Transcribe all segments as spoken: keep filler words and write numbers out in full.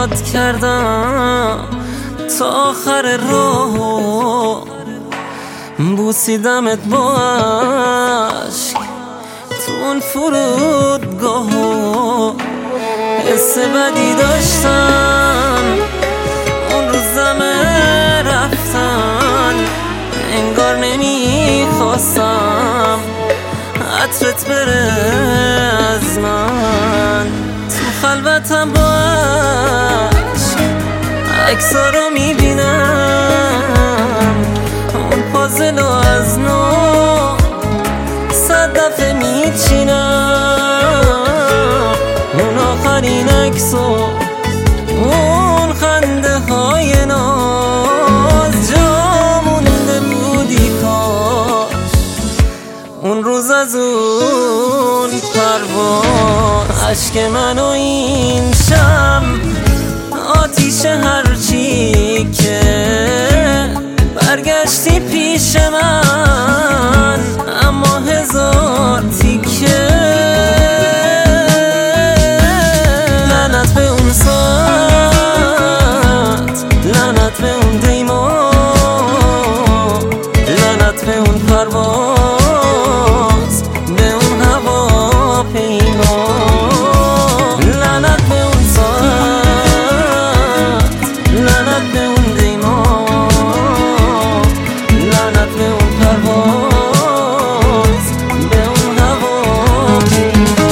یاد کردم تا آخر راه، بوسیدمت با عشق تو اون فرودگاه، حس بدی داشتم اون روزم رفتن، انگار نمیخواستم عطرت بره از من. تو خلوتم با عشق عکسا رو میبینم، اون پازلو از نو صد دفعه میچینم، اون آخرین عکسو اون خنده های ناز جا مونده بودی کاش اون روز از اون پرواز. عشق من و این شم آتیش هرچی که برگشتی پیش من، اما هزار تیکه لعنت به اون ساعت، لعنت به اون دیما، لعنت به اون پرواز، به اون هواپیما، لعنت به اون ساعت، لعنت به اون دیما، لعنت به اون پرواز، به اون هواپیما.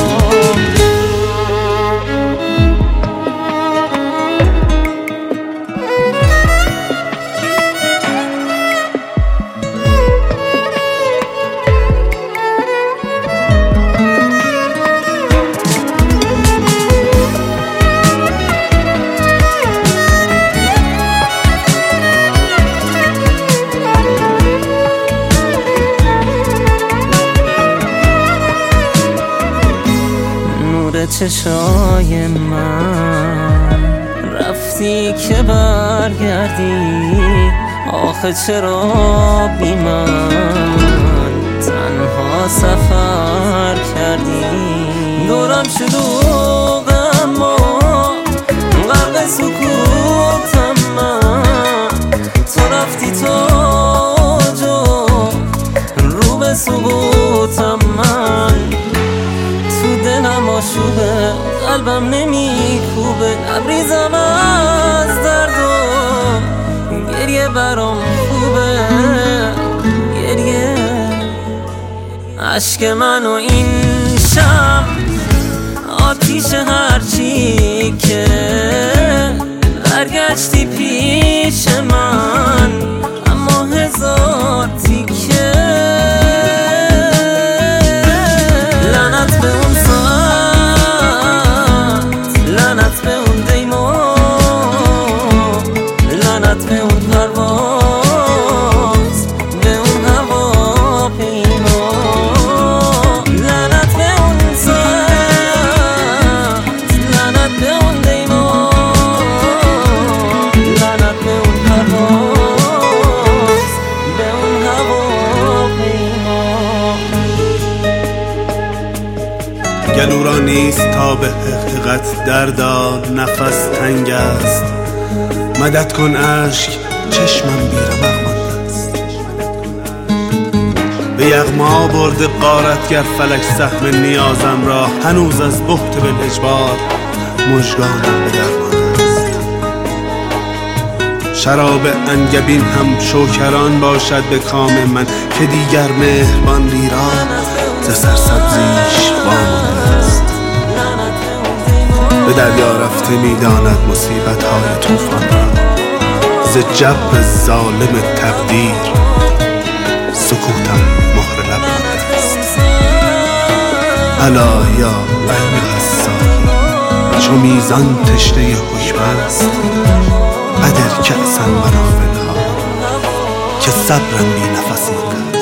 چشای من رفتی که برگردی، آخه چرا بی من تنها سفر کردی؟ دورم شلوغ اما غرق سکوتم من، تو رفتی تاج و رو به سقوطم من، تو دلم آشوبه قلبم نمیکوبه، لبریزم از درد و گریه برام خوبه گریه. عشق من و این شم آتیش هرچی که برگشتی پیش من، اما هزار تیکه لعنت به اون ساعت، لعنت به اون دیما، لعنت به اون پرواز، به اون هواپیما، لعنت به اون ساعت، لعنت به اون دیما، لعنت به اون پرواز، به اون هواپیما. گلو را نیست تا به حقیقت دردا، نفس تنگ است، مدد کن اشک چشمم بیرمق مانده است. به یغما برده غارت گر فلک سهم نیازم را، هنوز از بهت بالاجبار مژگانم به در مانده است. شراب انگبین هم شوکران باشد به کام من، که دیگر مهربان لیرا ز سرسبزیش وامانده است. به دریا رفته میداند مصیبت های طوفان را، ز جبر ظالم تقدیر سکوتم مهر لب مانده است. الا یا ایها الساقی، چو میزان تشنه حکم است، قدر کأسا و ناولها، که صبرم بی نفس مانده است.